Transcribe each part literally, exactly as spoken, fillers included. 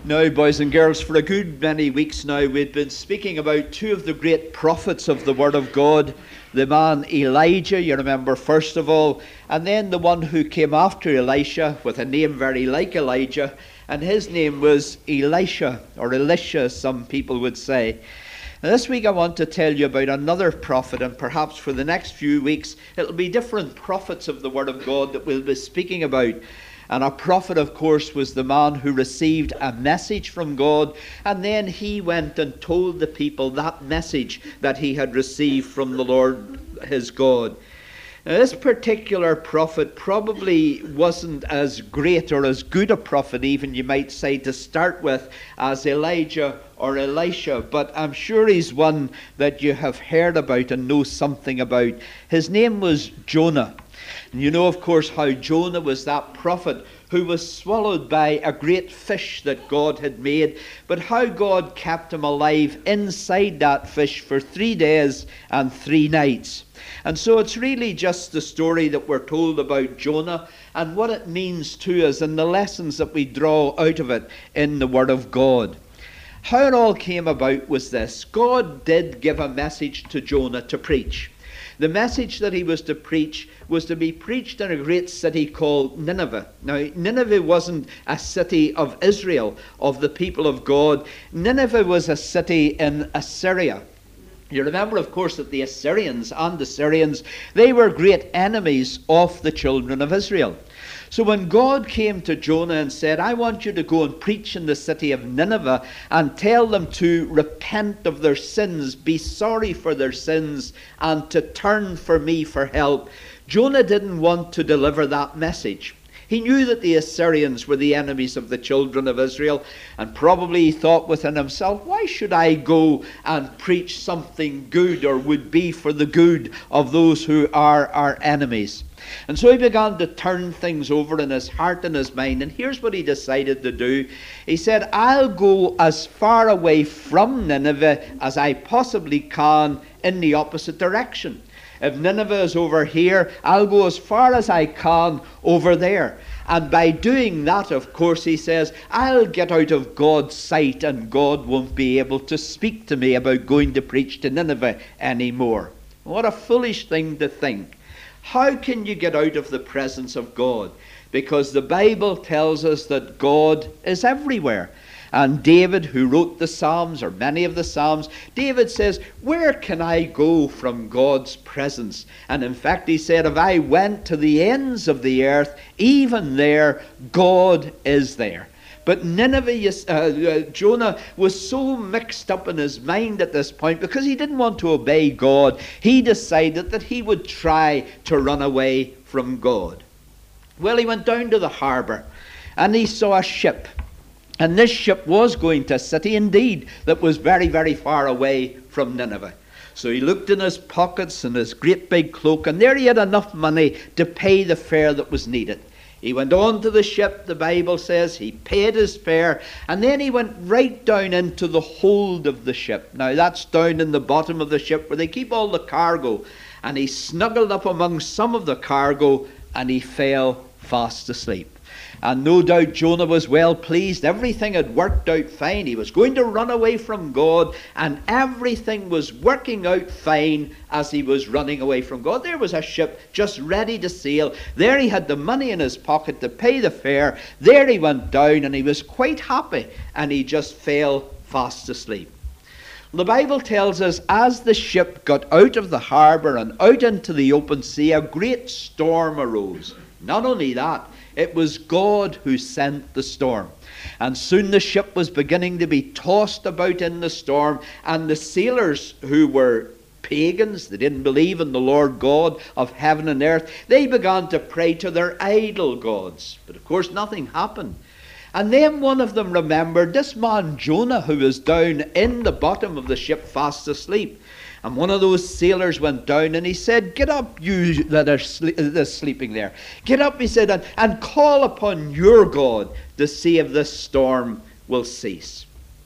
Now, boys and girls, for a good many weeks now, we've been speaking about two of the great prophets of the Word of God. The man Elijah, you remember, first of all, and then the one who came after Elisha with a name very like Elijah, and his name was Elisha, or Elisha, some people would say. And this week I want to tell you about another prophet, and perhaps for the next few weeks it'll be different prophets of the Word of God that we'll be speaking about. And a prophet, of course, was the man who received a message from God, and then he went and told the people that message that he had received from the Lord his God. Now, this particular prophet probably wasn't as great or as good a prophet, even you might say, to start with, as Elijah or Elisha, but I'm sure he's one that you have heard about and know something about. His name was Jonah. And you know, of course, how Jonah was that prophet who was swallowed by a great fish that God had made, but how God kept him alive inside that fish for three days and three nights. And so it's really just the story that we're told about Jonah and what it means to us and the lessons that we draw out of it in the Word of God. How it all came about was this: God did give a message to Jonah to preach. The message that he was to preach was to be preached in a great city called Nineveh. Now, Nineveh wasn't a city of Israel, of the people of God. Nineveh was a city in Assyria. You remember, of course, that the Assyrians and the Syrians, they were great enemies of the children of Israel. So when God came to Jonah and said, I want you to go and preach in the city of Nineveh and tell them to repent of their sins, be sorry for their sins, and to turn for me for help, Jonah didn't want to deliver that message. He knew that the Assyrians were the enemies of the children of Israel, and probably he thought within himself, why should I go and preach something good or would be for the good of those who are our enemies? And so he began to turn things over in his heart and his mind, and here's what he decided to do. He said, I'll go as far away from Nineveh as I possibly can in the opposite direction. If Nineveh is over here, I'll go as far as I can over there. And by doing that, of course, he says, I'll get out of God's sight and God won't be able to speak to me about going to preach to Nineveh anymore. What a foolish thing to think. How can you get out of the presence of God? Because the Bible tells us that God is everywhere. And David, who wrote the Psalms, or many of the Psalms, David says, where can I go from God's presence? And in fact, he said, if I went to the ends of the earth, even there, God is there. But Nineveh, uh, uh, Jonah was so mixed up in his mind at this point because he didn't want to obey God. He decided that he would try to run away from God. Well, he went down to the harbour and he saw a ship. And this ship was going to a city, indeed, that was very, very far away from Nineveh. So he looked in his pockets and his great big cloak, and there he had enough money to pay the fare that was needed. He went on to the ship, the Bible says, he paid his fare, and then he went right down into the hold of the ship. Now that's down in the bottom of the ship where they keep all the cargo. And he snuggled up among some of the cargo, and he fell fast asleep. And no doubt Jonah was well pleased. Everything had worked out fine. He was going to run away from God, and everything was working out fine as he was running away from God. There was a ship just ready to sail. There he had the money in his pocket to pay the fare. There he went down, and he was quite happy, and he just fell fast asleep. The Bible tells us as the ship got out of the harbour and out into the open sea, a great storm arose. Not only that, it was God who sent the storm. And soon the ship was beginning to be tossed about in the storm, and the sailors, who were pagans, they didn't believe in the Lord God of heaven and earth, they began to pray to their idol gods. But of course nothing happened. And then one of them remembered this man Jonah, who was down in the bottom of the ship fast asleep. And one of those sailors went down and he said, get up, you that are sle- sleeping there. Get up, he said, and, and call upon your God to see if this storm will cease.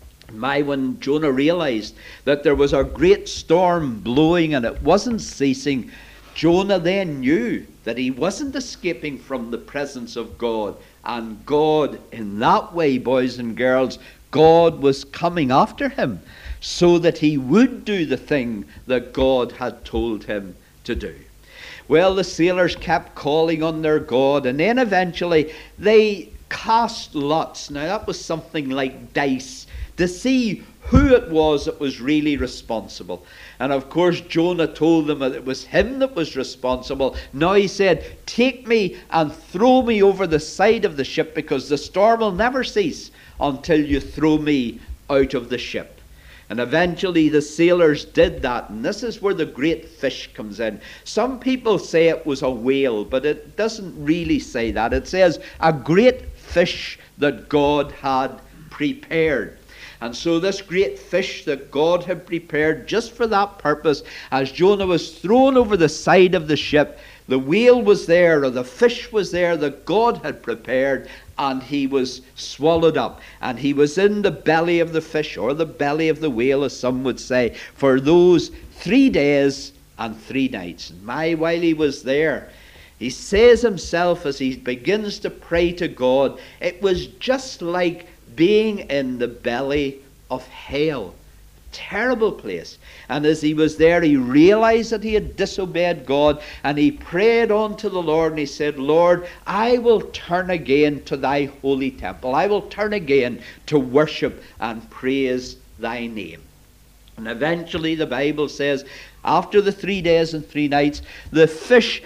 My, when Jonah realized that there was a great storm blowing and it wasn't ceasing, Jonah then knew that he wasn't escaping from the presence of God. And God, in that way, boys and girls, God was coming after him so that he would do the thing that God had told him to do. Well, the sailors kept calling on their God, and then eventually they cast lots. Now, that was something like dice to see who it was that was really responsible. And of course, Jonah told them that it was him that was responsible. Now he said, take me and throw me over the side of the ship, because the storm will never cease until you throw me out of the ship. And eventually the sailors did that, and this is where the great fish comes in. Some people say it was a whale, but it doesn't really say that. It says a great fish that God had prepared. And so this great fish that God had prepared just for that purpose, as Jonah was thrown over the side of the ship, the whale was there, or the fish was there that God had prepared, and he was swallowed up. And he was in the belly of the fish, or the belly of the whale, as some would say, for those three days and three nights. And my, while he was there, he says himself as he begins to pray to God, it was just like being in the belly of hell. Terrible place. And as he was there, he realized that he had disobeyed God, and he prayed unto the Lord, and he said, Lord, I will turn again to thy holy temple. I will turn again to worship and praise thy name. And eventually the Bible says, after the three days and three nights, the fish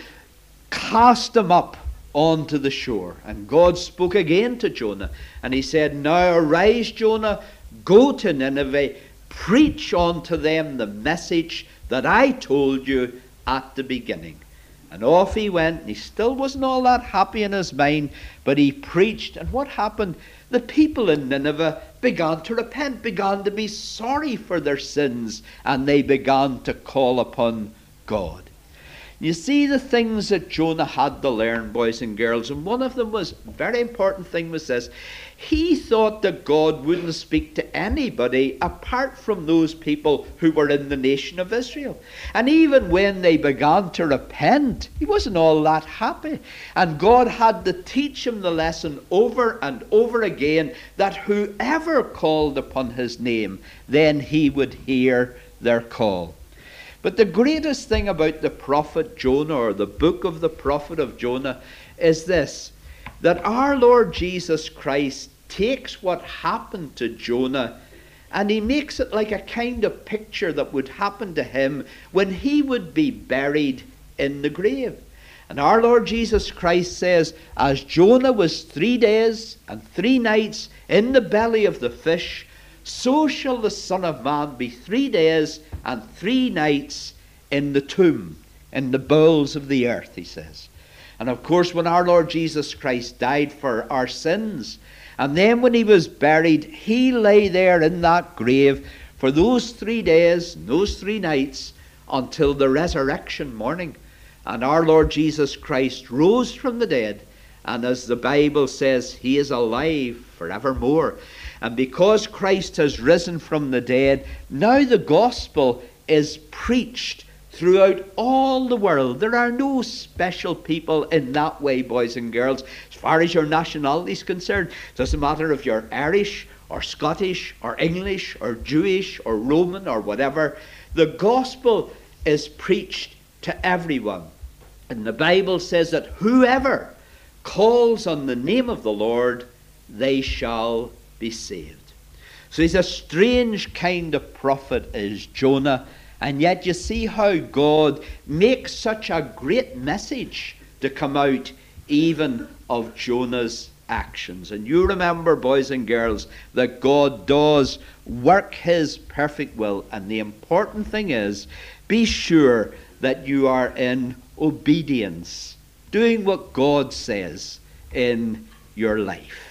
cast him up onto the shore. And God spoke again to Jonah, and he said, now arise, Jonah, go to Nineveh, preach unto them the message that I told you at the beginning. And off he went, and he still wasn't all that happy in his mind, but he preached. And what happened? The people in Nineveh began to repent, began to be sorry for their sins, and they began to call upon God. You see the things that Jonah had to learn, boys and girls, and one of them was, a very important thing was this. He thought that God wouldn't speak to anybody apart from those people who were in the nation of Israel. And even when they began to repent, he wasn't all that happy. And God had to teach him the lesson over and over again that whoever called upon his name, then he would hear their call. But the greatest thing about the prophet Jonah, or the book of the prophet of Jonah, is this, that our Lord Jesus Christ takes what happened to Jonah and he makes it like a kind of picture that would happen to him when he would be buried in the grave. And our Lord Jesus Christ says, as Jonah was three days and three nights in the belly of the fish, so shall the Son of Man be three days and three nights in the tomb, in the bowels of the earth, he says. And of course, when our Lord Jesus Christ died for our sins, and then when he was buried, he lay there in that grave for those three days, and those three nights, until the resurrection morning. And our Lord Jesus Christ rose from the dead, and as the Bible says, he is alive forevermore. And because Christ has risen from the dead, now the gospel is preached throughout all the world. There are no special people in that way, boys and girls. As far as your nationality is concerned, it doesn't matter if you're Irish or Scottish or English or Jewish or Roman or whatever. The gospel is preached to everyone. And the Bible says that whoever calls on the name of the Lord, they shall be saved. So he's a strange kind of prophet, is Jonah. And yet you see how God makes such a great message to come out even of Jonah's actions. And you remember, boys and girls, that God does work his perfect will. And the important thing is, be sure that you are in obedience, doing what God says in your life.